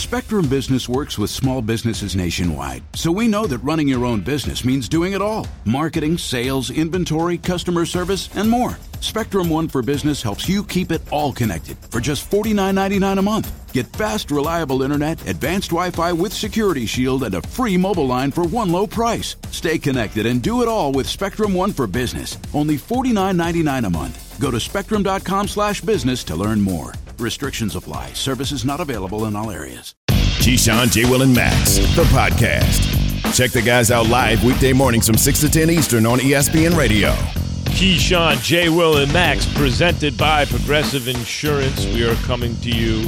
Spectrum Business works with small businesses nationwide, so we know that running your own business means doing it all. Marketing, sales, inventory, customer service, and more. Spectrum One for Business helps you keep it all connected for just $49.99 a month. Get fast, reliable internet, advanced Wi-Fi with Security Shield, and a free mobile line for one low price. Stay connected and do it all with Spectrum One for Business. Only $49.99 a month. Go to spectrum.com/business to learn more. Restrictions apply. Services not available in all areas. Keyshawn, J. Will, and Max, the podcast. Check the guys out live weekday mornings from 6 to 10 Eastern on ESPN Radio. Keyshawn, J. Will, and Max, presented by Progressive Insurance. We are coming to you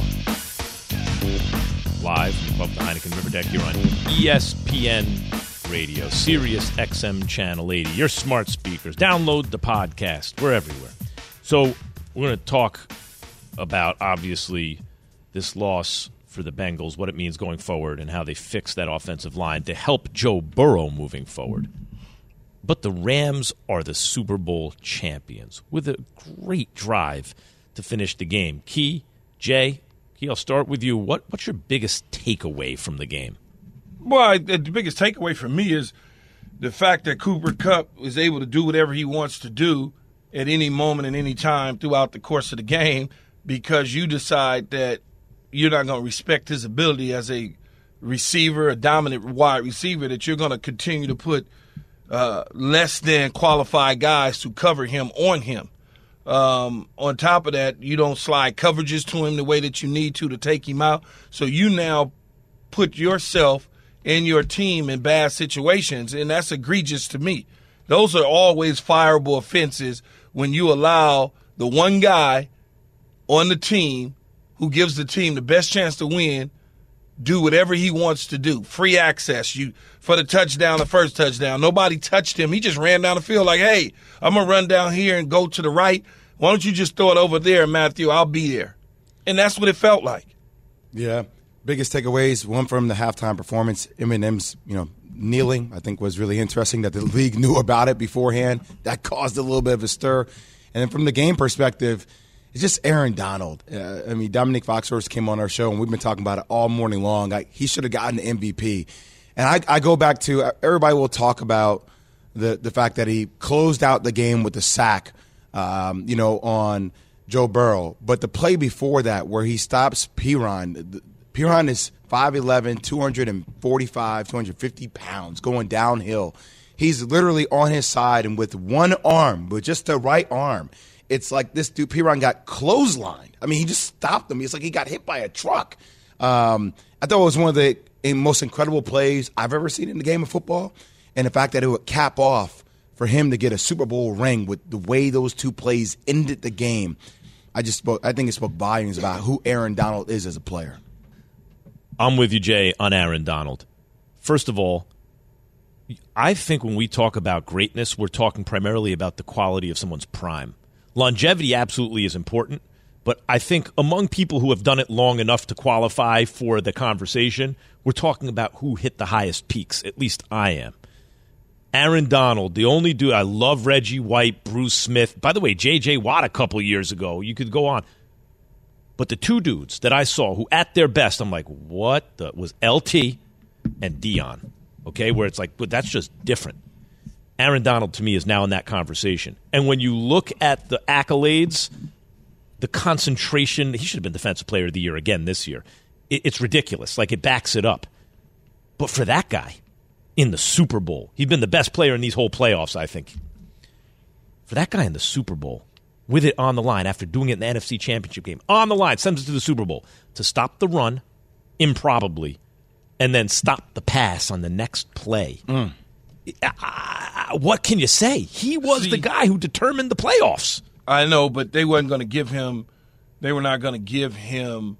live above the Heineken River Deck here on ESPN Radio, Sirius XM Channel 80, your smart speakers. Download the podcast. We're everywhere. So we're going to talk about, obviously, this loss for the Bengals, what it means going forward, and how they fix that offensive line to help Joe Burrow moving forward. But the Rams are the Super Bowl champions with a great drive to finish the game. Key, Jay, I'll start with you. What's your biggest takeaway from the game? Well, the biggest takeaway for me is the fact that Cooper Kupp is able to do whatever he wants to do at any moment and any time throughout the course of the game, because you decide that you're not going to respect his ability as a receiver, a dominant wide receiver, that you're going to continue to put less than qualified guys to cover him on him. On top of that, you don't slide coverages to him the way that you need to take him out. So you now put yourself and your team in bad situations, and that's egregious to me. Those are always fireable offenses when you allow the one guy on the team who gives the team the best chance to win do whatever he wants to do. Free access for the touchdown, the first touchdown. Nobody touched him. He just ran down the field like, hey, I'm going to run down here and go to the right. Why don't you just throw it over there, Matthew? I'll be there. And that's what it felt like. Yeah. Biggest takeaways, one from the halftime performance. Eminem's, kneeling, I think, was really interesting that the league knew about it beforehand. That caused a little bit of a stir. And then from the game perspective, it's just Aaron Donald. Dominique Foxhurst came on our show, and we've been talking about it all morning long. He should have gotten the MVP. And I go back to everybody will talk about the fact that he closed out the game with a sack, on Joe Burrow. But the play before that where he stops Perine, Perine is 5'11", 245, 250 pounds, going downhill. He's literally on his side, and with one arm, with just the right arm, it's like this dude, Perine, got clotheslined. He just stopped him. It's like he got hit by a truck. I thought it was one of the most incredible plays I've ever seen in the game of football. And the fact that it would cap off for him to get a Super Bowl ring with the way those two plays ended the game, I think it spoke volumes about who Aaron Donald is as a player. I'm with you, Jay, on Aaron Donald. First of all, I think when we talk about greatness, we're talking primarily about the quality of someone's prime. Longevity absolutely is important, but I think among people who have done it long enough to qualify for the conversation, we're talking about who hit the highest peaks. At least I am. Aaron Donald, the only dude. I love Reggie White, Bruce Smith. By the way, J.J. Watt a couple years ago. You could go on. But the two dudes that I saw who at their best, I'm like, what was LT and Dion. Okay, where it's like, but that's just different. Aaron Donald, to me, is now in that conversation. And when you look at the accolades, the concentration, he should have been Defensive Player of the Year again this year. It's ridiculous. Like, it backs it up. But for that guy in the Super Bowl, he'd been the best player in these whole playoffs, I think. For that guy in the Super Bowl, with it on the line after doing it in the NFC Championship game, on the line, sends it to the Super Bowl, to stop the run, improbably, and then stop the pass on the next play. What can you say? He was the guy who determined the playoffs. I know, but they weren't going to give him. They were not going to give him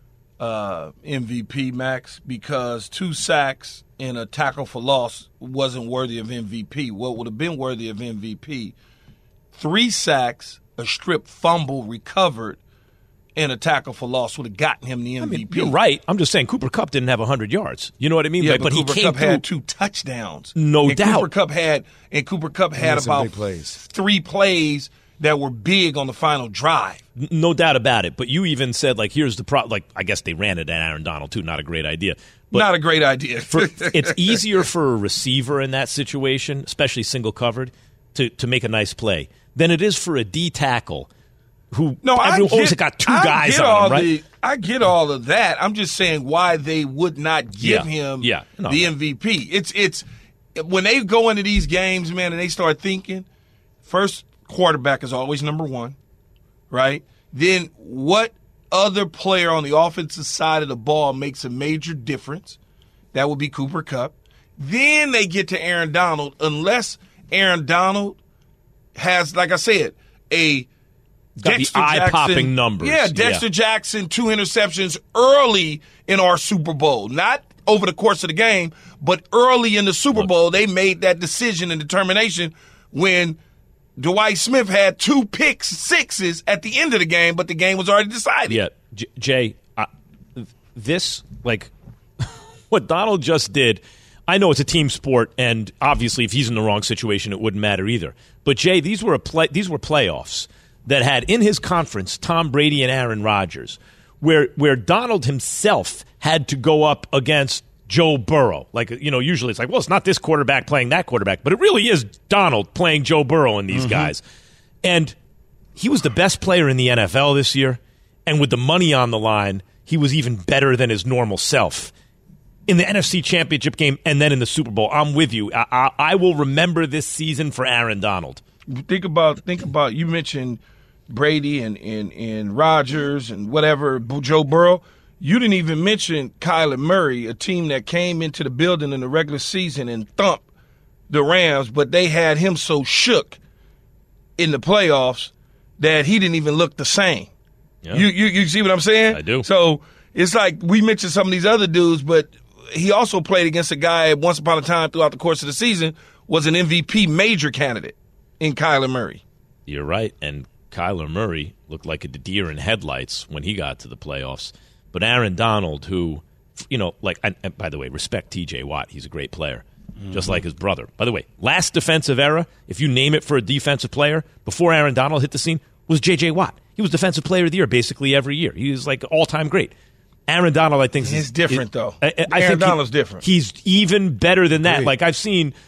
MVP, Max, because 2 sacks and a tackle for loss wasn't worthy of MVP. What would have been worthy of MVP? 3 sacks, a strip fumble recovered, and a tackle for loss would have gotten him the MVP. You're right. I'm just saying Cooper Kupp didn't have 100 yards. You know what I mean? Yeah, but Cooper he Kupp came had 2 touchdowns. No doubt. Cooper Kupp had about 3 plays that were big on the final drive. No doubt about it. But you even said, like, here's the problem. Like, I guess they ran it at Aaron Donald, too. Not a great idea. But not a great idea. It's easier for a receiver in that situation, especially single covered, to make a nice play than it is for a D tackle who always got two guys on him, right? I get all of that. I'm just saying why they would not give him the MVP. It's when they go into these games, man, and they start thinking, first quarterback is always number one, right? Then what other player on the offensive side of the ball makes a major difference? That would be Cooper Kupp. Then they get to Aaron Donald, unless Aaron Donald has, like I said, a Dexter eye-popping numbers. Yeah, Dexter Jackson, 2 interceptions early in our Super Bowl. Not over the course of the game, but early in the Super Bowl, they made that decision and determination when Dwight Smith had 2 pick sixes at the end of the game, but the game was already decided. Yeah, Jay, what Donald just did, I know it's a team sport, and obviously if he's in the wrong situation, it wouldn't matter either. But, Jay, these were playoffs that had in his conference Tom Brady and Aaron Rodgers, where Donald himself had to go up against Joe Burrow. Like, usually it's like, well, it's not this quarterback playing that quarterback, but it really is Donald playing Joe Burrow and these guys. And he was the best player in the NFL this year, and with the money on the line, he was even better than his normal self. In the NFC Championship game and then in the Super Bowl, I'm with you. I will remember this season for Aaron Donald. Think about you mentioned Brady and Rodgers and whatever, Joe Burrow. You didn't even mention Kyler Murray, a team that came into the building in the regular season and thumped the Rams, but they had him so shook in the playoffs that he didn't even look the same. Yeah. You see what I'm saying? I do. So it's like we mentioned some of these other dudes, but he also played against a guy once upon a time throughout the course of the season was an MVP major candidate in Kyler Murray. You're right, and Kyler Murray looked like a deer in headlights when he got to the playoffs. But Aaron Donald, who, and by the way, respect T.J. Watt. He's a great player, just like his brother. By the way, last defensive era, if you name it for a defensive player, before Aaron Donald hit the scene, was J.J. Watt. He was Defensive Player of the Year basically every year. He was like all-time great. Aaron Donald, I think, he's different, though. Aaron Donald's different. He's even better than that. Like, I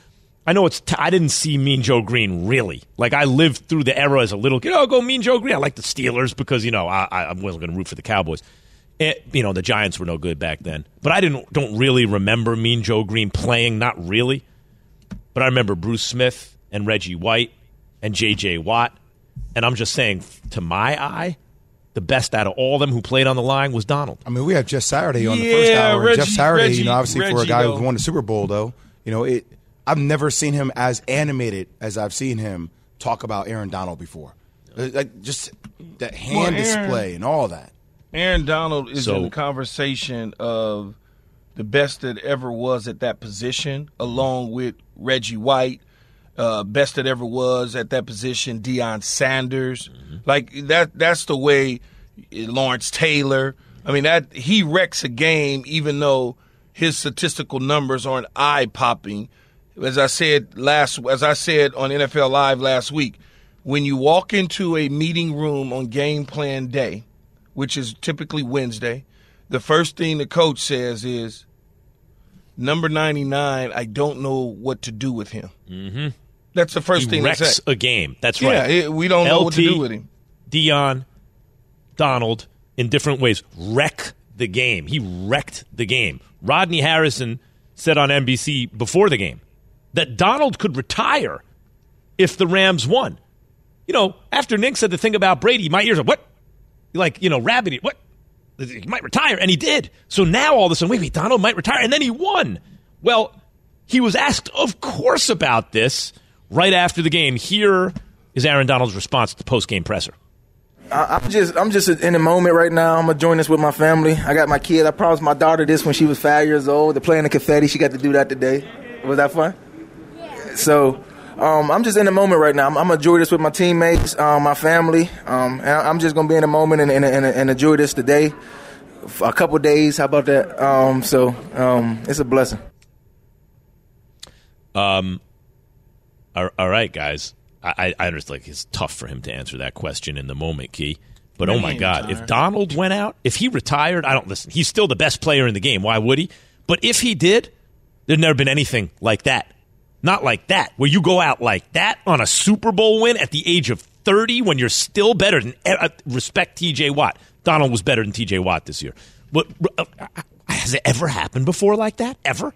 didn't see Mean Joe Green, really. Like, I lived through the era as a little kid. Oh, go Mean Joe Green. I like the Steelers because, I wasn't going to root for the Cowboys. The Giants were no good back then. But I don't really remember Mean Joe Green playing, not really. But I remember Bruce Smith and Reggie White and J.J. Watt. And I'm just saying, to my eye, the best out of all of them who played on the line was Donald. I mean, we had Jeff Saturday on the first hour. Jeff Saturday, obviously Reggie, for a guy who won the Super Bowl, though, I've never seen him as animated as I've seen him talk about Aaron Donald before. Like, just that hand display and all that. Aaron Donald is in the conversation of the best that ever was at that position, along with Reggie White. Best that ever was at that position, Deion Sanders. Like, that's the way Lawrence Taylor. I mean, that he wrecks a game even though his statistical numbers aren't eye-popping. As I said on NFL Live last week, when you walk into a meeting room on game plan day, which is typically Wednesday, the first thing the coach says is, number 99, I don't know what to do with him. Mm-hmm. That's the first thing they say. He wrecks a game. That's right. Yeah, we don't know what to do with him. Deion, Donald, in different ways, wreck the game. He wrecked the game. Rodney Harrison said on NBC before the game that Donald could retire if the Rams won. After Nick said the thing about Brady, my ears are, what? Rabbit, what? He might retire, and he did. So now all of a sudden, wait, Donald might retire, and then he won. Well, he was asked, of course, about this right after the game. Here is Aaron Donald's response to the post-game presser. I'm just in the moment right now. I'm going to join this with my family. I got my kid. I promised my daughter this when she was 5 years old. To play in the confetti. She got to do that today. Was that fun? Yeah. So I'm just in the moment right now. I'm going to enjoy this with my teammates, my family. And I'm just going to be in the moment and enjoy this today. For a couple days. How about that? It's a blessing. All right, guys. I understand. Like, it's tough for him to answer that question in the moment, Key. But, oh, my God, if Donald went out, if he retired, listen, he's still the best player in the game. Why would he? But if he did, there'd never been anything like that. Not like that, where you go out like that on a Super Bowl win at the age of 30 when you're still better than respect T.J. Watt. Donald was better than T.J. Watt this year. But has it ever happened before like that? Ever?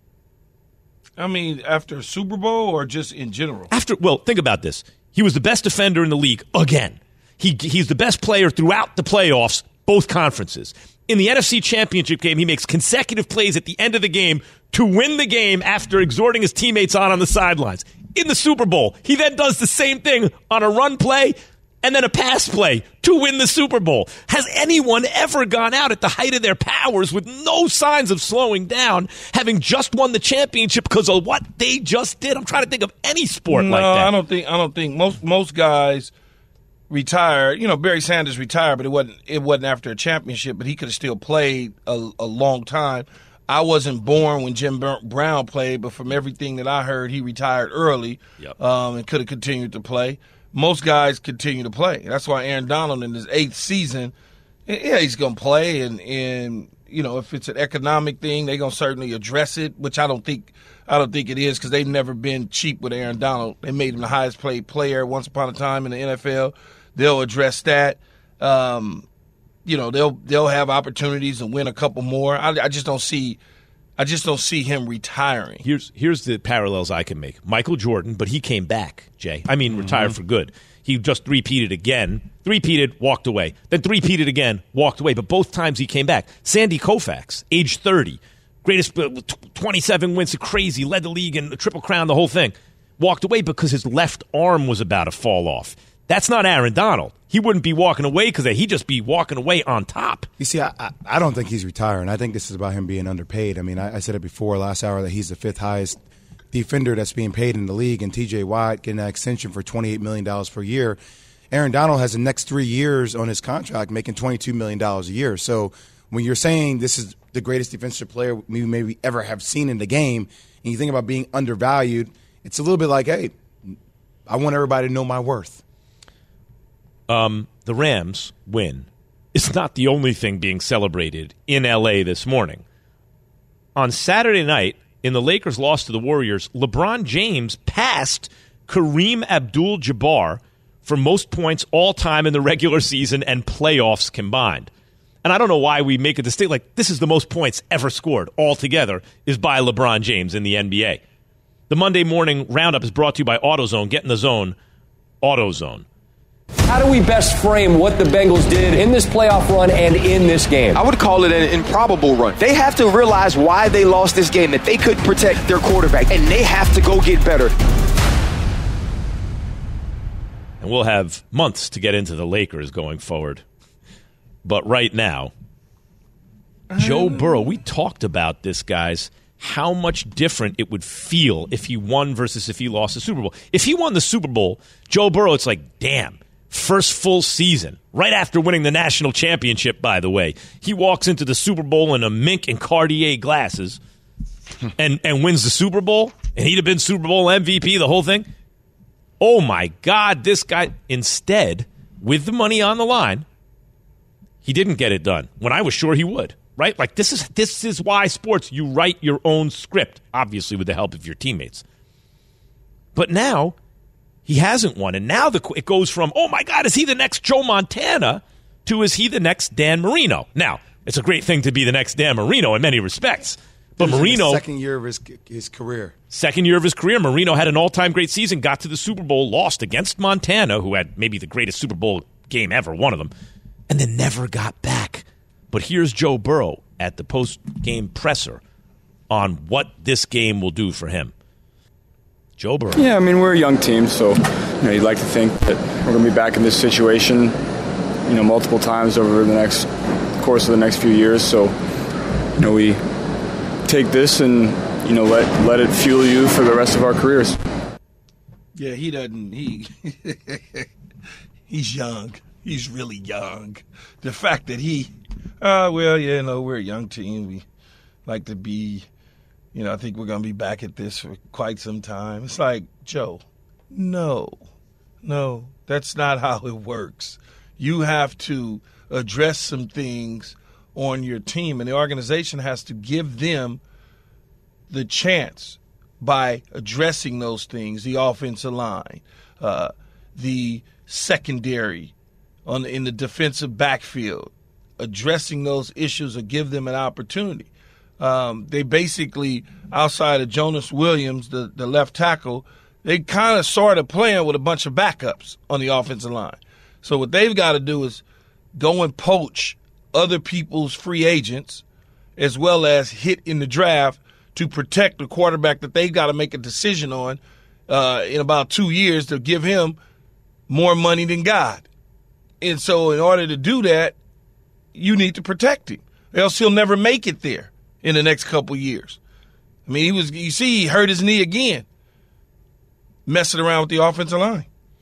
I mean, after a Super Bowl or just in general? Well, think about this. He was the best defender in the league again. He's the best player throughout the playoffs, both conferences. In the NFC Championship game, he makes consecutive plays at the end of the game to win the game after exhorting his teammates on the sidelines. In the Super Bowl, he then does the same thing on a run play and then a pass play to win the Super Bowl. Has anyone ever gone out at the height of their powers with no signs of slowing down, having just won the championship because of what they just did? I'm trying to think of any sport like that. I don't think most guys retired. You know, Barry Sanders retired, but it wasn't after a championship, but he could have still played a long time. I wasn't born when Jim Brown played, but from everything that I heard, he retired early. Yep. And could have continued to play. Most guys continue to play. That's why Aaron Donald in his 8th season, yeah, he's going to play. And you know, if it's an economic thing, they're going to certainly address it, which I don't think it is, because they've never been cheap with Aaron Donald. They made him the highest paid player once upon a time in the NFL. They'll address that. You know, they'll have opportunities and win a couple more. I just don't see him retiring. Here's the parallels I can make. Michael Jordan, but he came back, Jay. I mean, retired for good. He just three-peated again. Three-peated, walked away. Then three-peated again, walked away. But both times he came back. Sandy Koufax, age 30, greatest 27 wins, crazy, led the league in the Triple Crown, the whole thing. Walked away because his left arm was about to fall off. That's not Aaron Donald. He wouldn't be walking away because he'd just be walking away on top. You see, I don't think he's retiring. I think this is about him being underpaid. I mean, I said it before last hour that he's the 5th highest defender that's being paid in the league, and T.J. Watt getting that extension for $28 million per year. Aaron Donald has the next 3 years on his contract making $22 million a year. So when you're saying this is the greatest defensive player we maybe ever have seen in the game, and you think about being undervalued, it's a little bit like, hey, I want everybody to know my worth. The Rams win. It's not the only thing being celebrated in L.A. this morning. On Saturday night, in the Lakers' loss to the Warriors, LeBron James passed Kareem Abdul-Jabbar for most points all time in the regular season and playoffs combined. And I don't know why we make a distinction. Like, this is the most points ever scored altogether is by LeBron James in the NBA. The Monday morning roundup is brought to you by AutoZone. Get in the zone. AutoZone. How do we best frame what the Bengals did in this playoff run and in this game? I would call it an improbable run. They have to realize why they lost this game, that they couldn't protect their quarterback, and they have to go get better. And we'll have months to get into the Lakers going forward. But right now, Joe Burrow, we talked about this, guys, how much different it would feel if he won versus if he lost the Super Bowl. If he won the Super Bowl, Joe Burrow, it's like, damn. First full season, right after winning the national championship, by the way. He walks into the Super Bowl in a mink and Cartier glasses and wins the Super Bowl, and he'd have been Super Bowl MVP, the whole thing. Oh, my God, this guy, instead, with the money on the line, he didn't get it done when I was sure he would, right? Like, this is why sports, you write your own script, obviously with the help of your teammates. But now he hasn't won, and now it goes from, oh, my God, is he the next Joe Montana, to is he the next Dan Marino? Now, it's a great thing to be the next Dan Marino in many respects. But Marino, second year of his career. Second year of his career. Marino had an all-time great season, got to the Super Bowl, lost against Montana, who had maybe the greatest Super Bowl game ever, one of them, and then never got back. But here's Joe Burrow at the post-game presser on what this game will do for him. Joe Burrow. Yeah, I mean, we're a young team, so you'd like to think that we're going to be back in this situation, multiple times over the course of the next few years. So, we take this and let it fuel you for the rest of our careers. Yeah, he doesn't. He's young. He's really young. The fact that we're a young team. We like to be. I think we're going to be back at this for quite some time. It's like, Joe, No, that's not how it works. You have to address some things on your team, and the organization has to give them the chance by addressing those things, the offensive line, the secondary in the defensive backfield, addressing those issues or give them an opportunity. They basically, outside of Jonas Williams, the left tackle, they kind of sort of playing with a bunch of backups on the offensive line. So what they've got to do is go and poach other people's free agents as well as hit in the draft to protect the quarterback that they've got to make a decision on in about 2 years to give him more money than God. And so in order to do that, you need to protect him, else he'll never make it there in the next couple years. I mean, he hurt his knee again, messing around with the offensive line.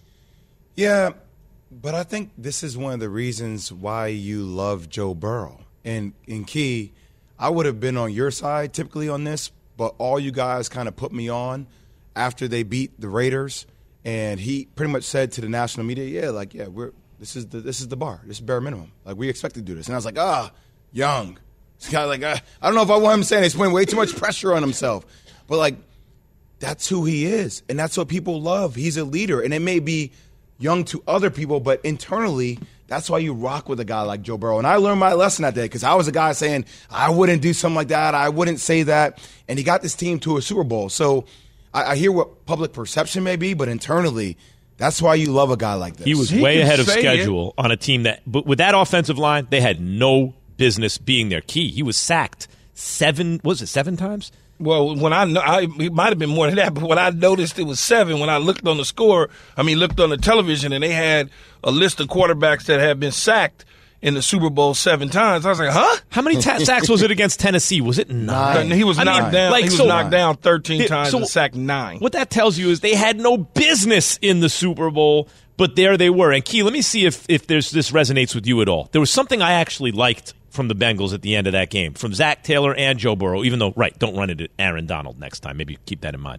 Yeah, but I think this is one of the reasons why you love Joe Burrow. And Key, I would have been on your side typically on this, but all you guys kind of put me on after they beat the Raiders, and he pretty much said to the national media, this is the bar. This is bare minimum. Like, we expect to do this. And I was like, young. This guy, I don't know if I want him saying he's putting way too much pressure on himself. But, that's who he is. And that's what people love. He's a leader. And it may be young to other people, but internally, that's why you rock with a guy like Joe Burrow. And I learned my lesson that day because I was a guy saying, I wouldn't do something like that. I wouldn't say that. And he got this team to a Super Bowl. So I hear what public perception may be, but internally, that's why you love a guy like this. He was way ahead of schedule on a team but with that offensive line, they had no business being their key. He was sacked 7 times? Well, when it might have been more than that, but when I noticed it was 7, when I looked on the television, and they had a list of quarterbacks that had been sacked in the Super Bowl 7 times, I was like, huh? How many sacks was it against Tennessee? Was it 9? He was knocked down. He was knocked down 13 times and sacked 9. What that tells you is they had no business in the Super Bowl, but there they were. And Key, let me see if this resonates with you at all. There was something I actually liked from the Bengals at the end of that game, from Zach Taylor and Joe Burrow, even though, don't run into Aaron Donald next time. Maybe keep that in mind.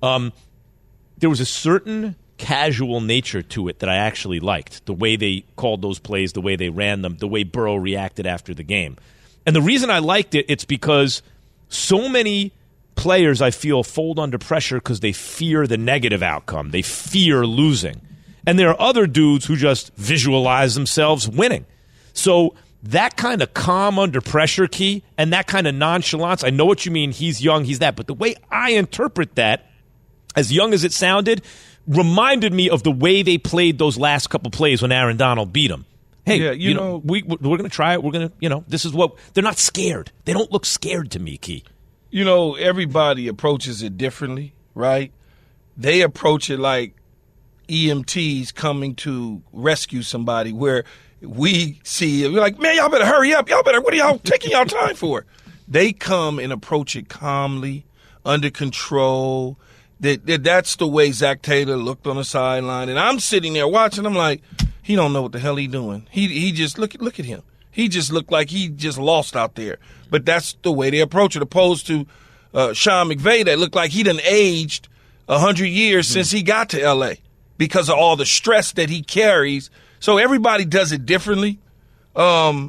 There was a certain casual nature to it that I actually liked, the way they called those plays, the way they ran them, the way Burrow reacted after the game. And the reason I liked it's because so many players, I feel, fold under pressure because they fear the negative outcome. They fear losing. And there are other dudes who just visualize themselves winning. So that kind of calm under pressure, Key, and that kind of nonchalance, I know what you mean, he's young, he's that, but the way I interpret that, as young as it sounded, reminded me of the way they played those last couple plays when Aaron Donald beat him. Hey, we're going to try it. We're going to, this is what, they're not scared. They don't look scared to me, Key. Everybody approaches it differently, right? They approach it like EMTs coming to rescue somebody, where we see it, we're like, man, y'all better hurry up. What are y'all taking y'all time for? They come and approach it calmly, under control. That's the way Zach Taylor looked on the sideline. And I'm sitting there watching. I'm like, he don't know what the hell he doing. He just, look at him. He just looked like he just lost out there. But that's the way they approach it, opposed to Sean McVay that looked like he done aged 100 years since he got to L.A. because of all the stress that he carries. So everybody does it differently. I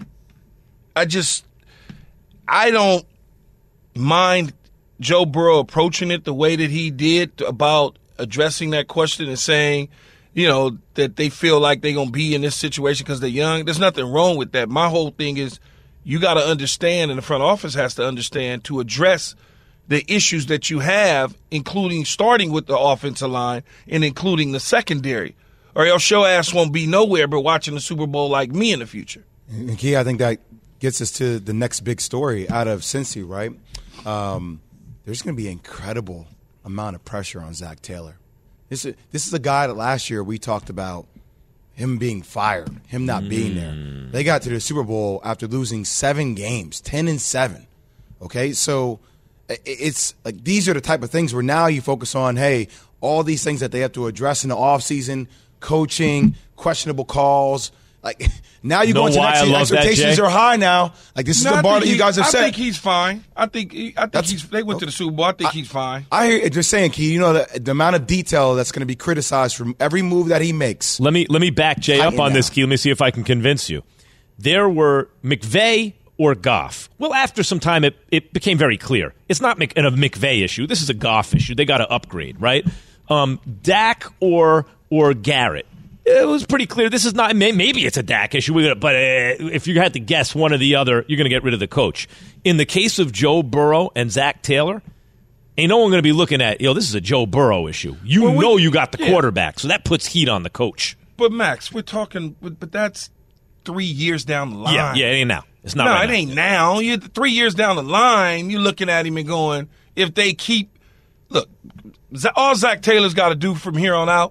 don't mind Joe Burrow approaching it the way that he did about addressing that question and saying, that they feel like they're going to be in this situation because they're young. There's nothing wrong with that. My whole thing is you got to understand, and the front office has to understand, to address the issues that you have, including starting with the offensive line and including the secondary. Or else your ass won't be nowhere but watching the Super Bowl like me in the future. And Key, I think that gets us to the next big story out of Cincy, right? There's going to be an incredible amount of pressure on Zach Taylor. This is a guy that last year we talked about him being fired, him not being there. They got to the Super Bowl after losing 7 games, 10-7. Okay, so it's like these are the type of things where now you focus on, hey, all these things that they have to address in the offseason, coaching, questionable calls. Like now you Know go into why next I season, love that, expectations Jay? are high now. Like this is the bar that you guys have set. I think he's fine. I think they went to the Super Bowl. I think he's fine. I hear you just saying, Key. You know the amount of detail that's going to be criticized from every move that he makes. Let me back Jay up on this, Key. Let me see if I can convince you. There were McVay or Goff. Well, after some time, it became very clear. It's not a McVay issue. This is a Goff issue. They got to upgrade, right? Dak or Garrett. It was pretty clear. This is not. Maybe it's a Dak issue, but if you had to guess one or the other, you're going to get rid of the coach. In the case of Joe Burrow and Zach Taylor, ain't no one going to be looking at, this is a Joe Burrow issue. You got the quarterback, so that puts heat on the coach. But Max, we're talking, but that's 3 years down the line. Yeah, it ain't now. It's not. No, right it now. ain't now. You're 3 years down the line. You're looking at him and going, if they keep, look, all Zach Taylor's got to do from here on out.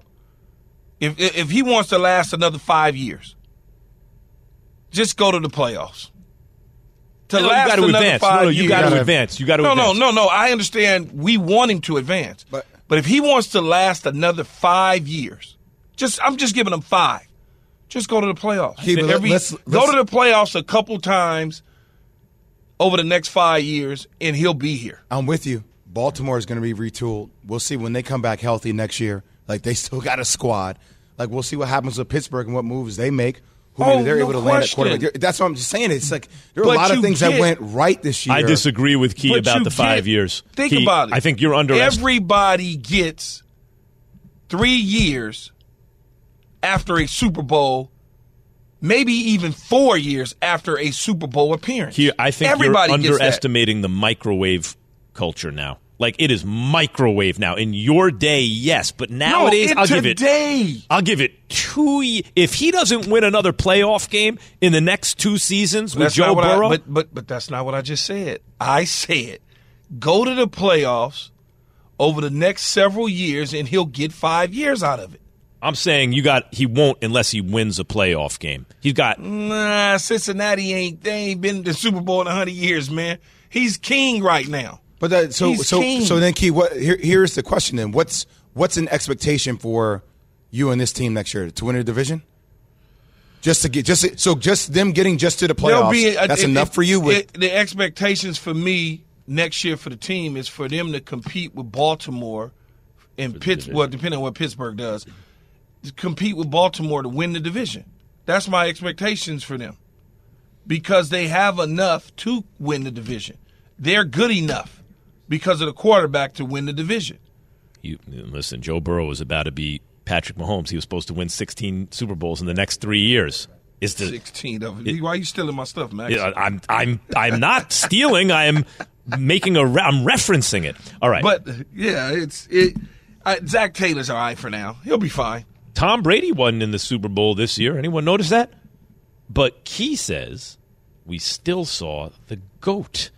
If he wants to last another 5 years, just go to the playoffs. You got to advance. You got to advance. No. I understand we want him to advance. But if he wants to last another 5 years, I'm just giving him 5. Just go to the playoffs. Go to the playoffs a couple times over the next 5 years, and he'll be here. I'm with you. Baltimore is going to be retooled. We'll see when they come back healthy next year. Like, they still got a squad. Like, we'll see what happens with Pittsburgh and what moves they make. They're able to land at quarterback. That's what I'm just saying. It's like there are a lot of things that went right this year. I disagree with Key about the 5 years. Think Key, about it. I think you're underestimating. Everybody gets 3 years after a Super Bowl, maybe even 4 years after a Super Bowl appearance. Key, I think everybody you're underestimating the microwave culture now. Like, it is microwave now. In your day, yes, but nowadays, I'll give it 2 years. If he doesn't win another playoff game in the next 2 seasons with Joe Burrow, but that's not what I just said. I said go to the playoffs over the next several years, and he'll get 5 years out of it. I'm saying he won't unless he wins a playoff game. He's got Cincinnati they ain't been to the Super Bowl in 100 years, man. He's king right now. But so then, Key, here's the question then. What's an expectation for you and this team next year to win a division? Just them getting just to the playoffs. That's enough for you. The expectations for me next year for the team is for them to compete with Baltimore and Pittsburgh. Well, depending on what Pittsburgh does, to compete with Baltimore to win the division. That's my expectations for them because they have enough to win the division. They're good enough because of the quarterback to win the division. Listen, Joe Burrow was about to be Patrick Mahomes. He was supposed to win 16 Super Bowls in the next 3 years. 16 of them. Why are you stealing my stuff, Max? I'm not stealing. I'm making I'm referencing it. All right. But yeah, Zach Taylor's all right for now. He'll be fine. Tom Brady wasn't in the Super Bowl this year. Anyone notice that? But Key says we still saw the GOAT.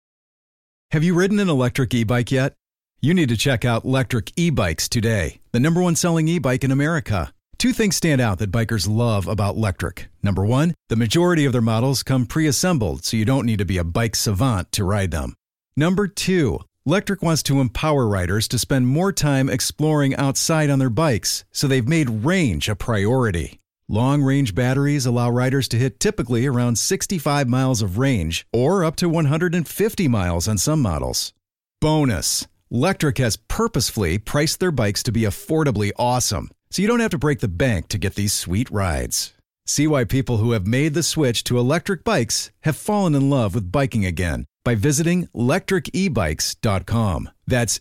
Have you ridden an electric e-bike yet? You need to check out Lectric E-Bikes today, the #1 selling e-bike in America. 2 things stand out that bikers love about Lectric. Number 1, the majority of their models come pre-assembled, so you don't need to be a bike savant to ride them. Number 2, Lectric wants to empower riders to spend more time exploring outside on their bikes, so they've made range a priority. Long-range batteries allow riders to hit typically around 65 miles of range or up to 150 miles on some models. Bonus, Lectric has purposefully priced their bikes to be affordably awesome, so you don't have to break the bank to get these sweet rides. See why people who have made the switch to electric bikes have fallen in love with biking again by visiting lectricebikes.com. That's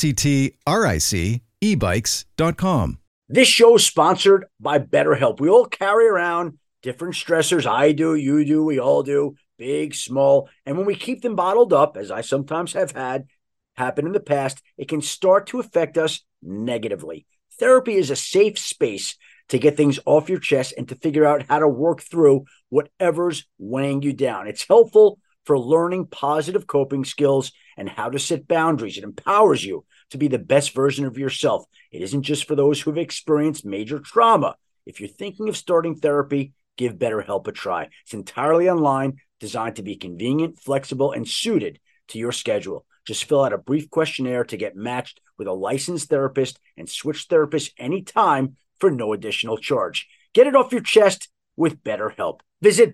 LECTRIC ebikes.com. This show is sponsored by BetterHelp. We all carry around different stressors. I do, you do, we all do, big, small. And when we keep them bottled up, as I sometimes have had happen in the past, it can start to affect us negatively. Therapy is a safe space to get things off your chest and to figure out how to work through whatever's weighing you down. It's helpful for learning positive coping skills and how to set boundaries. It empowers you to be the best version of yourself. It isn't just for those who've experienced major trauma. If you're thinking of starting therapy, give BetterHelp a try. It's entirely online, designed to be convenient, flexible, and suited to your schedule. Just fill out a brief questionnaire to get matched with a licensed therapist and switch therapists anytime for no additional charge. Get it off your chest with BetterHelp. Visit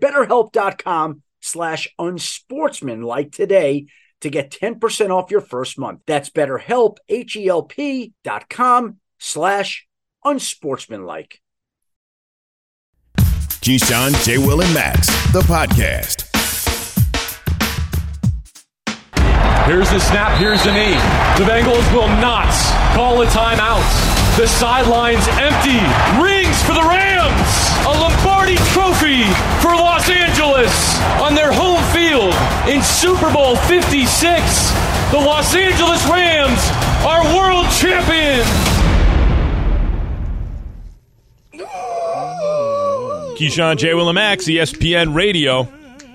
BetterHelp.com/unsportsmanlike today to get 10% off your first month. That's BetterHelp, HELP.com/unsportsmanlike. Keyshawn, J. Will, and Max, the podcast. Here's the snap, here's the knee. The Bengals will not call a timeout. The sideline's empty. Rings for the Rams. A Lombardi trophy for Los Angeles on their home field in Super Bowl 56. The Los Angeles Rams are world champions. Keyshawn, J. Will, and Max, ESPN Radio.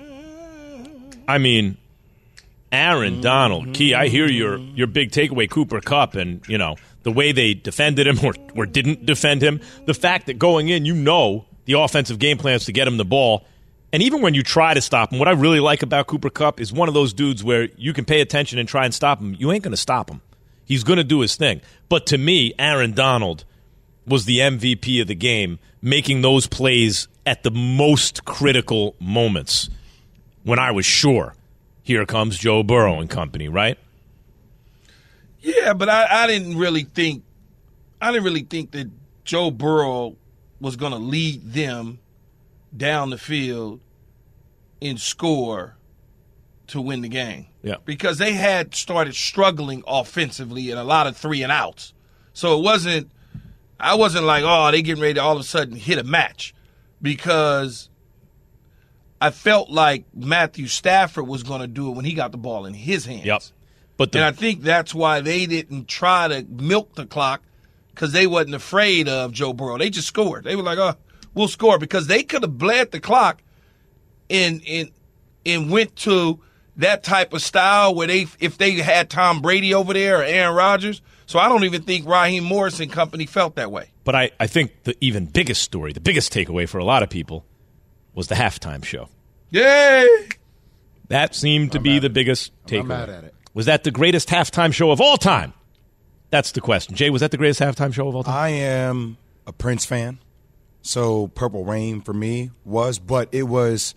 I mean, Aaron Donald, Key, I hear your big takeaway, Cooper Kupp, and, you know, the way they defended him or didn't defend him. The fact that going in, you know, the offensive game plans to get him the ball. And even when you try to stop him, what I really like about Cooper Kupp is one of those dudes where you can pay attention and try and stop him. You ain't going to stop him. He's going to do his thing. But to me, Aaron Donald was the MVP of the game, making those plays at the most critical moments when I was sure, here comes Joe Burrow and company, right? Yeah, but I didn't really think that Joe Burrow was going to lead them down the field and score to win the game. Yeah. Because they had started struggling offensively and a lot of 3-and-outs. So I wasn't like, oh, they getting ready to all of a sudden hit a match, because I felt like Matthew Stafford was going to do it when he got the ball in his hands. Yep. And I think that's why they didn't try to milk the clock, because they wasn't afraid of Joe Burrow. They just scored. They were like, oh, we'll score, because they could have bled the clock and went to that type of style where if they had Tom Brady over there or Aaron Rodgers. So I don't even think Raheem Morris and company felt that way. But I think the even biggest story, the biggest takeaway for a lot of people was the halftime show. Yay! That seemed to be the biggest takeaway. I'm mad at it. Was that the greatest halftime show of all time? That's the question. Jay, was that the greatest halftime show of all time? I am a Prince fan, so Purple Rain for me was, but it was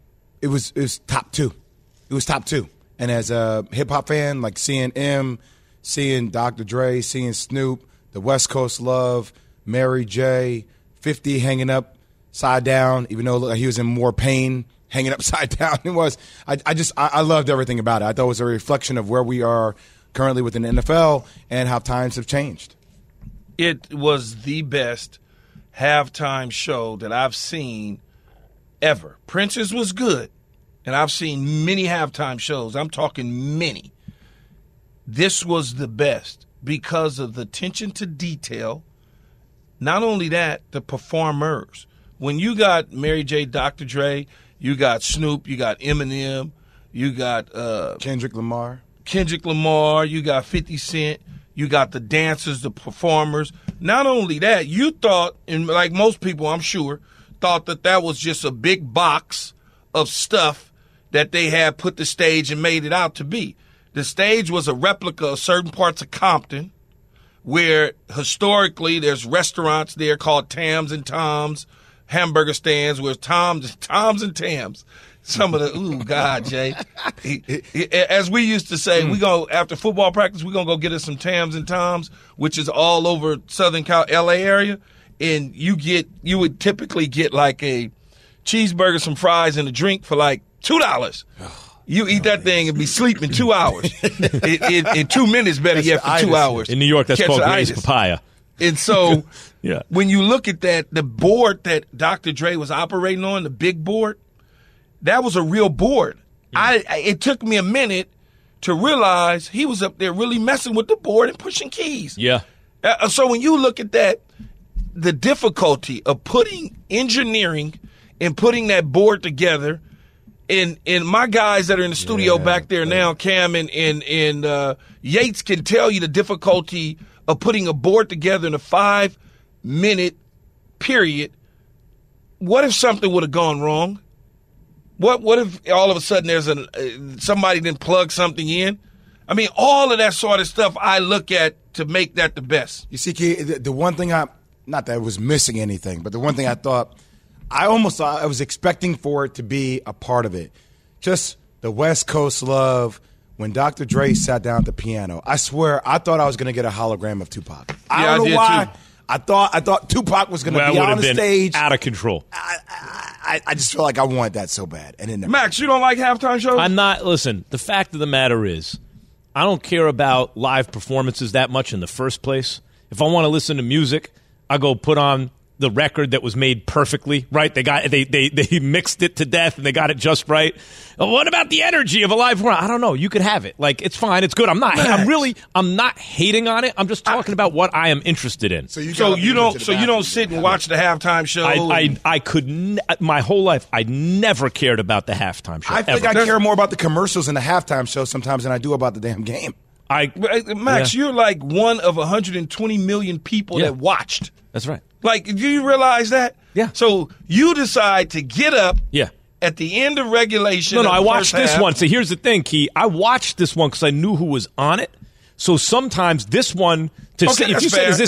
top two. It was top two. And as a hip-hop fan, like seeing M, seeing Dr. Dre, seeing Snoop, the West Coast Love, Mary J, 50 hanging upside down, even though it looked like he was in more pain hanging upside down than was. I loved everything about it. I thought it was a reflection of where we are currently within the NFL and how times have changed. It was the best halftime show that I've seen ever. Prince's was good, and I've seen many halftime shows. I'm talking many. This was the best because of the attention to detail. Not only that, the performers. When you got Mary J, Dr. Dre, you got Snoop, you got Eminem, you got Kendrick Lamar, you got 50 Cent, you got the dancers, the performers. Not only that, you thought, and like most people I'm sure, thought that was just a big box of stuff that they had put the stage and made it out to be. The stage was a replica of certain parts of Compton, where historically there's restaurants there called Tams and Toms, hamburger stands where Toms and Tams. Some of the, ooh, God, Jay. As we used to say, we go after football practice, we're going to go get us some Tams and Toms, which is all over Southern LA area. And you would typically get like a cheeseburger, some fries, and a drink for like $2. You eat that thing and be sleeping 2 hours. In 2 minutes, better yet, for 2 hours. In New York, that's called Gray's Papaya. And so yeah. When you look at that, the board that Dr. Dre was operating on, the big board, that was a real board. It took me a minute to realize he was up there really messing with the board and pushing keys. Yeah. So when you look at that, the difficulty of putting engineering and putting that board together, and my guys that are in the studio back there now, Cam and Yates can tell you the difficulty of putting a board together in a 5-minute period. What if something would have gone wrong? What if all of a sudden there's somebody didn't plug something in? I mean, all of that sort of stuff I look at to make that the best. You see, the one thing not that it was missing anything, but the one thing I thought I was expecting for it to be a part of it. Just the West Coast love. When Dr. Dre sat down at the piano, I swear I thought I was going to get a hologram of Tupac. I don't know why. Too. I thought Tupac was going to be on the stage. Out of control. I just feel like I wanted that so bad. And then Max, you don't like halftime shows? I'm not. Listen, the fact of the matter is, I don't care about live performances that much in the first place. If I want to listen to music, I go put on the record that was made perfectly, right? They mixed it to death and they got it just right. What about the energy of a live performance? I don't know. You could have it. Like, it's fine. It's good. I'm not hating on it. I'm just talking about what I am interested in. So you don't sit and watch the halftime show. I could my whole life. I never cared about the halftime show. I think I care more about the commercials and the halftime show sometimes than I do about the damn game. Max, you're like one of 120 million people that watched. That's right. Like, do you realize that? Yeah. So you decide to get up. Yeah. At the end of regulation. No, I watched this one. So here's the thing, Key. I watched this one because I knew who was on it. So sometimes this one, if you said,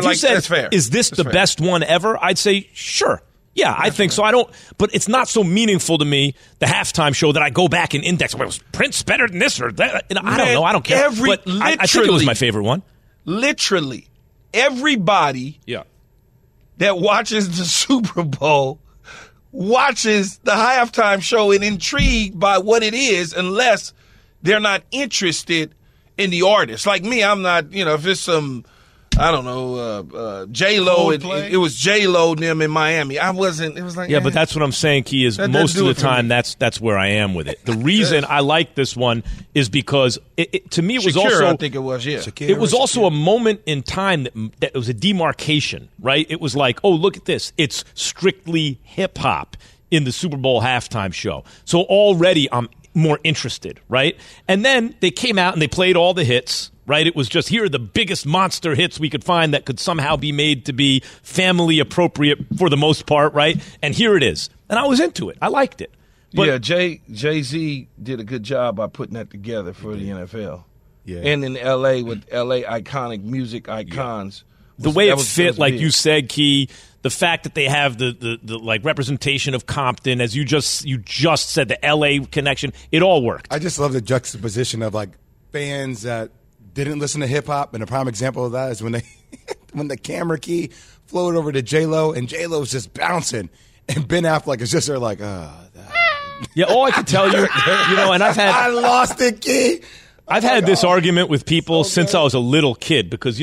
is this the best one ever? I'd say, sure. Yeah, I think so. But it's not so meaningful to me, the halftime show, that I go back and index. Well, was Prince better than this or that? I don't know. I don't care. But I think it was my favorite one. Literally, everybody that watches the Super Bowl watches the halftime show and intrigued by what it is, unless they're not interested in the artist. Like me, I'm not, if it's some, I don't know, J-Lo. It was J-Lo and them in Miami. I wasn't. It was like, but that's what I'm saying, Key, is most of the time that's where I am with it. The reason I like this one is because to me it was Shakira, also, I think it was, it was also a moment in time that was a demarcation, right? It was like, oh, look at this. It's strictly hip hop in the Super Bowl halftime show. So already I'm more interested, right? And then they came out and they played all the hits. Right? It was just, here are the biggest monster hits we could find that could somehow be made to be family appropriate for the most part, right? And here it is. And I was into it. I liked it. But Jay-Z did a good job by putting that together for the NFL. Yeah. And in L.A. with L.A. iconic music icons. The way it fit, like you said, Key, the fact that they have the like representation of Compton, as you just said, the L.A. connection, it all worked. I just love the juxtaposition of like fans that didn't listen to hip hop, and a prime example of that is when the camera key flowed over to J-Lo, and J-Lo was just bouncing, and Ben Affleck is just there like, yeah. All I can tell you, and I lost it, key. I've had this argument with people since I was a little kid because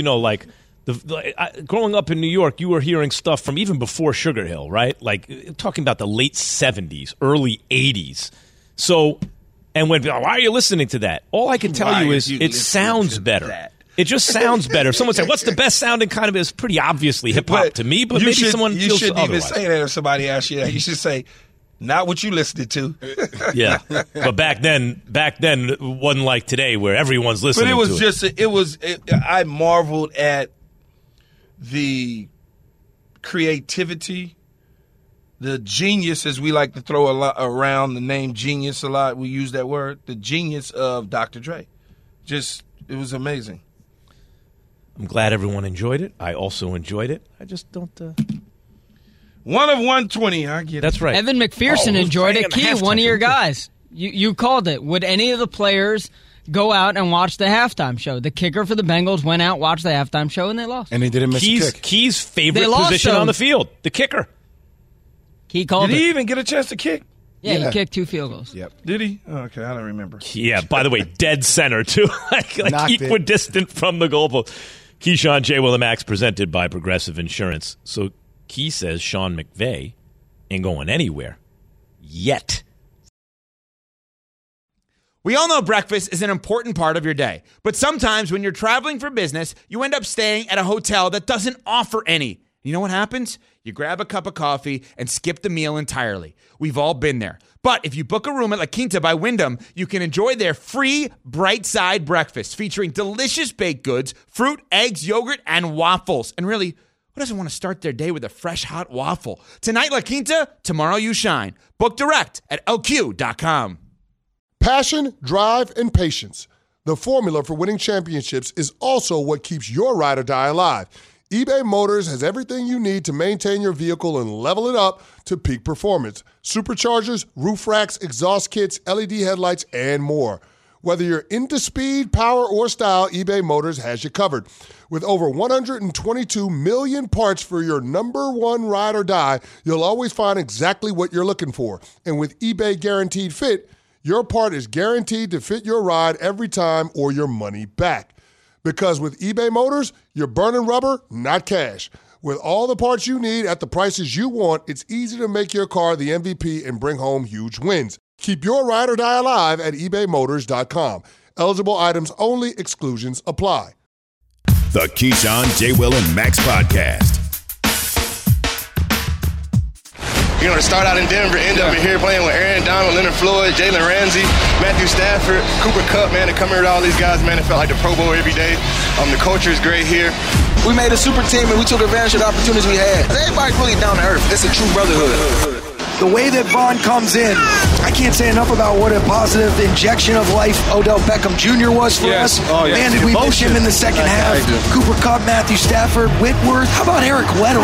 growing up in New York, you were hearing stuff from even before Sugar Hill, right? Like talking about the late 70s, early 80s. So. And why are you listening to that? All I can tell you is it sounds better. It just sounds better. Someone said, what's the best sounding kind of? It's pretty obviously hip-hop to me, but maybe someone feels otherwise. You shouldn't even say that if somebody asks you that. You should say, not what you listened to. Yeah. But back then, it wasn't like today where everyone's listening to it. But I marveled at the creativity, the genius, as we like to throw around the name genius a lot. We use that word. The genius of Dr. Dre. It was amazing. I'm glad everyone enjoyed it. I also enjoyed it. I just don't. 1 of 120. I get it. That's right. Evan McPherson enjoyed it. Key, one of your guys. You called it. Would any of the players go out and watch the halftime show? The kicker for the Bengals went out, watched the halftime show, and they lost. And he didn't miss a kick. Key's favorite position on the field, the kicker. He called Did he even get a chance to kick? Yeah, he kicked 2 field goals. Yep. Did he? Oh, okay, I don't remember. Yeah, by the way, dead center, too. like equidistant from the goalpost. Keyshawn, J. Will, and Max, presented by Progressive Insurance. So Key says Sean McVay ain't going anywhere yet. We all know breakfast is an important part of your day. But sometimes when you're traveling for business, you end up staying at a hotel that doesn't offer any. You know what happens? You grab a cup of coffee and skip the meal entirely. We've all been there. But if you book a room at La Quinta by Wyndham, you can enjoy their free Bright Side breakfast featuring delicious baked goods, fruit, eggs, yogurt, and waffles. And really, who doesn't want to start their day with a fresh, hot waffle? Tonight, La Quinta, tomorrow you shine. Book direct at LQ.com. Passion, drive, and patience. The formula for winning championships is also what keeps your ride or die alive. eBay Motors has everything you need to maintain your vehicle and level it up to peak performance. Superchargers, roof racks, exhaust kits, LED headlights, and more. Whether you're into speed, power, or style, eBay Motors has you covered. With over 122 million parts for your number one ride or die, you'll always find exactly what you're looking for. And with eBay Guaranteed Fit, your part is guaranteed to fit your ride every time or your money back. Because with eBay Motors, you're burning rubber, not cash. With all the parts you need at the prices you want, it's easy to make your car the MVP and bring home huge wins. Keep your ride or die alive at ebaymotors.com. Eligible items only. Exclusions apply. The Keyshawn, J. Will, and Max Podcast. You know, to start out in Denver, end up here playing with Aaron Donald, Leonard Floyd, Jalen Ramsey, Matthew Stafford, Cooper Kupp, man, to come here with all these guys, man, it felt like the Pro Bowl every day. The culture is great here. We made a super team and we took advantage of the opportunities we had. Everybody's really down to earth. It's a true brotherhood. The way that Vaughn comes in, I can't say enough about what a positive injection of life Odell Beckham Jr. was for us. Oh, yeah. Man, did we miss him in the second half. Cooper Kupp, Matthew Stafford, Whitworth. How about Eric Weddle?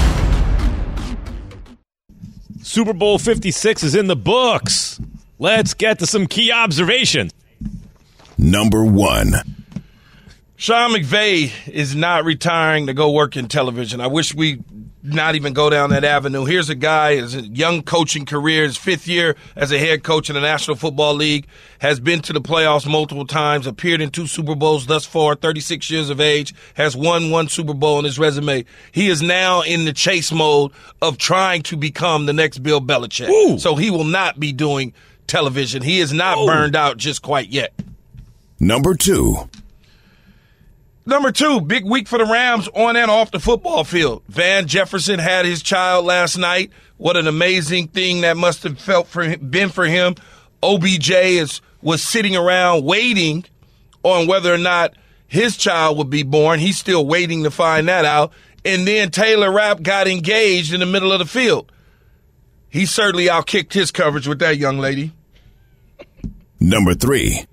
Super Bowl 56 is in the books. Let's get to some key observations. Number 1. Sean McVay is not retiring to go work in television. I wish we not even go down that avenue. Here's a guy, his young coaching career, his 5th year as a head coach in the National Football League, has been to the playoffs multiple times, appeared in 2 Super Bowls thus far, 36 years of age, has won 1 Super Bowl on his resume. He is now in the chase mode of trying to become the next Bill Belichick. Ooh. So he will not be doing television. He is not burned out just quite yet. Number 2. Number 2, big week for the Rams on and off the football field. Van Jefferson had his child last night. What an amazing thing that must have been for him. OBJ was sitting around waiting on whether or not his child would be born. He's still waiting to find that out. And then Taylor Rapp got engaged in the middle of the field. He certainly outkicked his coverage with that young lady. Number 3.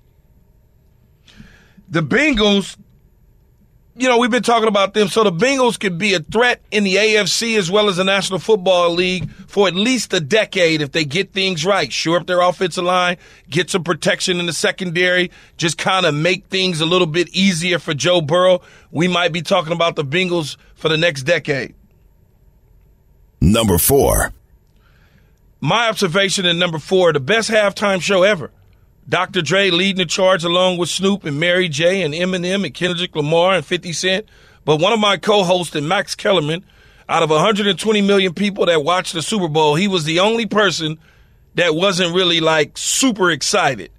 The Bengals, you know, we've been talking about them. So the Bengals could be a threat in the AFC as well as the National Football League for at least a decade if they get things right. Shore up their offensive line, get some protection in the secondary, just kind of make things a little bit easier for Joe Burrow. We might be talking about the Bengals for the next decade. Number 4. My observation in number 4, the best halftime show ever. Dr. Dre leading the charge along with Snoop and Mary J. and Eminem and Kendrick Lamar and 50 Cent. But one of my co-hosts, Max Kellerman, out of 120 million people that watched the Super Bowl, he was the only person that wasn't really, like, super excited.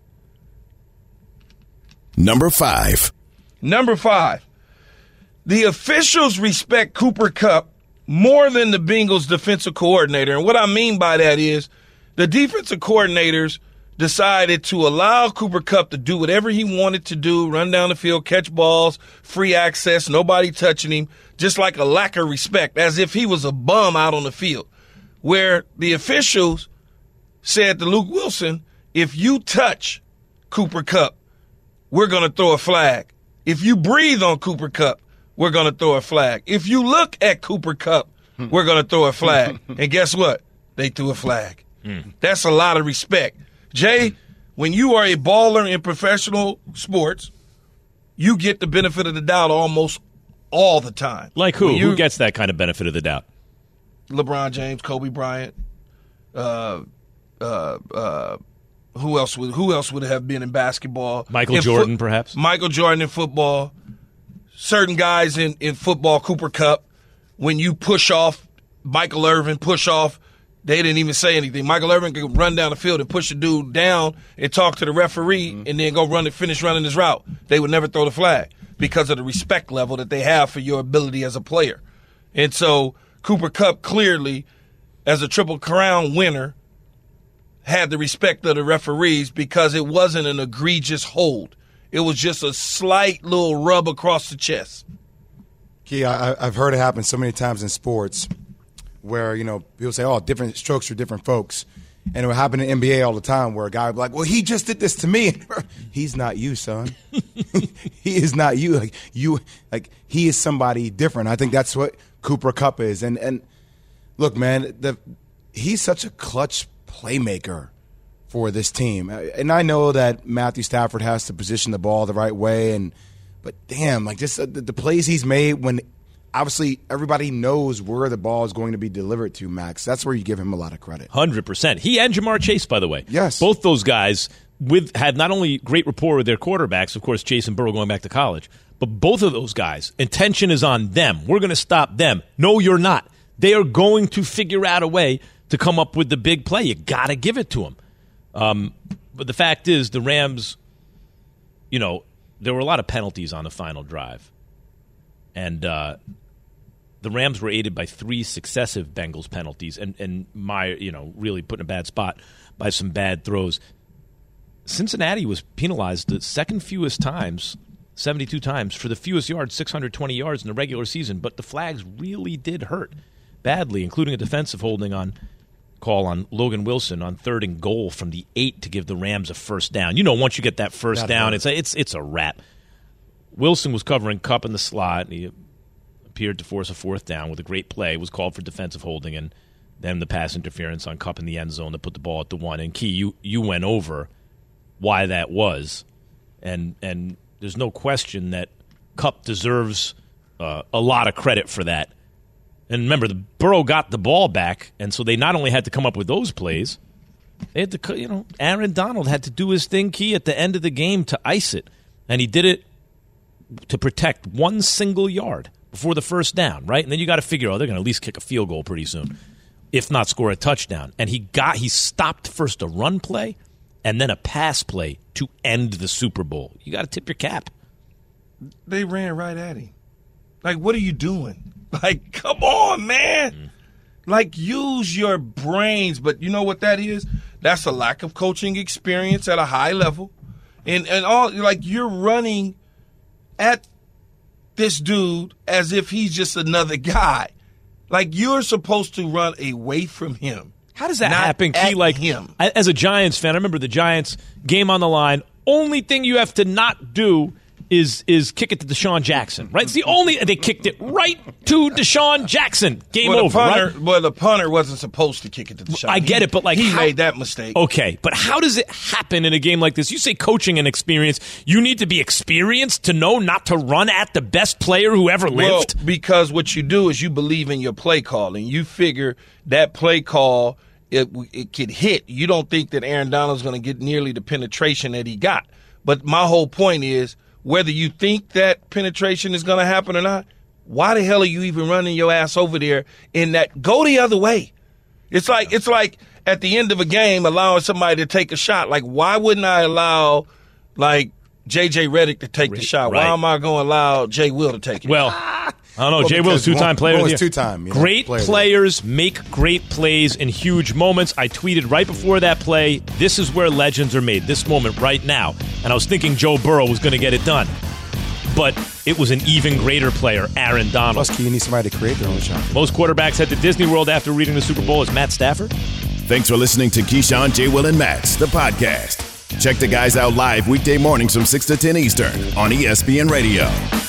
Number 5. Number 5. The officials respect Cooper Kupp more than the Bengals defensive coordinator. And what I mean by that is the defensive coordinators decided to allow Cooper Kupp to do whatever he wanted to do, run down the field, catch balls, free access, nobody touching him, just like a lack of respect, as if he was a bum out on the field. Where the officials said to Luke Wilson, if you touch Cooper Kupp, we're going to throw a flag. If you breathe on Cooper Kupp, we're going to throw a flag. If you look at Cooper Kupp, we're going to throw a flag. And guess what? They threw a flag. That's a lot of respect. Jay, when you are a baller in professional sports, you get the benefit of the doubt almost all the time. Like who? Who gets that kind of benefit of the doubt? LeBron James, Kobe Bryant. Who else would have been in basketball? Michael Jordan, perhaps? Michael Jordan in football. Certain guys in football, Cooper Kupp, when you push off, Michael Irvin, push off, they didn't even say anything. Michael Irvin could run down the field and push a dude down and talk to the referee and then go finish running his route. They would never throw the flag because of the respect level that they have for your ability as a player. And so Cooper Kupp clearly, as a Triple Crown winner, had the respect of the referees because it wasn't an egregious hold. It was just a slight little rub across the chest. Key, I've heard it happen so many times in sports where, you know, people say, oh, different strokes for different folks. And it would happen in NBA all the time where a guy would be like, well, he just did this to me. He's not you, son. He is not you. He is somebody different. I think that's what Cooper Kupp is. And look, man, he's such a clutch playmaker for this team. And I know that Matthew Stafford has to position the ball the right way, but damn, just the plays he's made when obviously everybody knows where the ball is going to be delivered to, Max. That's where you give him a lot of credit. 100%. He and Jamar Chase, by the way. Yes. Both those guys had not only great rapport with their quarterbacks, of course, Chase and Burrow going back to college, but both of those guys, intention is on them. We're going to stop them. No, you're not. They are going to figure out a way to come up with the big play. You got to give it to them. But the fact is, the Rams, there were a lot of penalties on the final drive. And the Rams were aided by 3 successive Bengals penalties and Meyer, really put in a bad spot by some bad throws. Cincinnati was penalized the second fewest times, 72 times, for the fewest yards, 620 yards in the regular season. But the flags really did hurt badly, including a defensive holding call on Logan Wilson on 3rd and goal from the 8 to give the Rams a first down. Once you get that first down, it's a wrap. Wilson was covering Kupp in the slot, and he appeared to force a 4th down with a great play. It was called for defensive holding, and then the pass interference on Kupp in the end zone to put the ball at the 1. And Key, you went over why that was, and there's no question that Kupp deserves a lot of credit for that. And remember, the Burrow got the ball back, and so they not only had to come up with those plays, they had to, Aaron Donald had to do his thing, Key, at the end of the game to ice it, and he did it to protect 1 single yard before the first down, right? And then you got to figure, they're going to at least kick a field goal pretty soon, if not score a touchdown. And he stopped first a run play and then a pass play to end the Super Bowl. You got to tip your cap. They ran right at him. What are you doing? Come on, man. Use your brains. But you know what that is? That's a lack of coaching experience at a high level. And all, you're running at this dude as if he's just another guy. You're supposed to run away from him. How does that happen, Key? Him. As a Giants fan, I remember the Giants game on the line. Only thing you have to not do is kick it to Deshaun Jackson, right? It's the only they kicked it right to Deshaun Jackson. Game over, right? Well, the punter wasn't supposed to kick it to Deshaun. I get it, but he made that mistake. Okay, but how does it happen in a game like this? You say coaching and experience. You need to be experienced to know not to run at the best player who ever lived. Well, because what you do is you believe in your play call, and you figure that play call it could hit. You don't think that Aaron Donald's going to get nearly the penetration that he got. But my whole point is, whether you think that penetration is going to happen or not, why the hell are you even running your ass over there in that? Go the other way. It's like at the end of a game allowing somebody to take a shot. Why wouldn't I allow J.J. Redick to take the shot? Right. Why am I going to allow Jay Will to take it? Well, I don't know. Jay Will's 2-time player. Will's 2-time. Great players make great plays in huge moments. I tweeted right before that play, this is where legends are made, this moment right now. And I was thinking Joe Burrow was going to get it done. But it was an even greater player, Aaron Donald. Plus, you need somebody to create their own shot. Most quarterbacks head to Disney World after reading the Super Bowl. Is Matt Stafford? Thanks for listening to Keyshawn, J. Will, and Max, the podcast. Check the guys out live weekday mornings from 6 to 10 Eastern on ESPN Radio.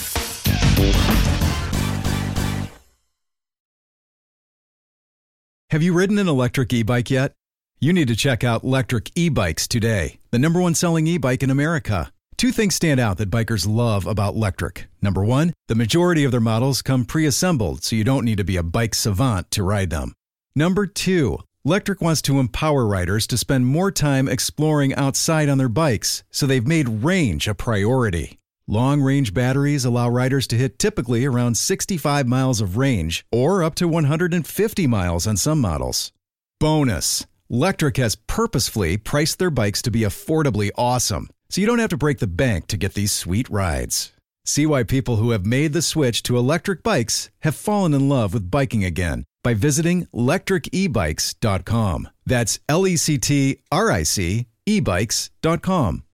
Have you ridden an electric e-bike yet? You need to check out Lectric E-Bikes today, the #1 selling e-bike in America. 2 things stand out that bikers love about Lectric. Number 1, the majority of their models come pre-assembled, so you don't need to be a bike savant to ride them. Number 2, Lectric wants to empower riders to spend more time exploring outside on their bikes, so they've made range a priority. Long-range batteries allow riders to hit typically around 65 miles of range, or up to 150 miles on some models. Bonus, Lectric has purposefully priced their bikes to be affordably awesome, so you don't have to break the bank to get these sweet rides. See why people who have made the switch to electric bikes have fallen in love with biking again by visiting lectricebikes.com. That's LECTRIC ebikes.com.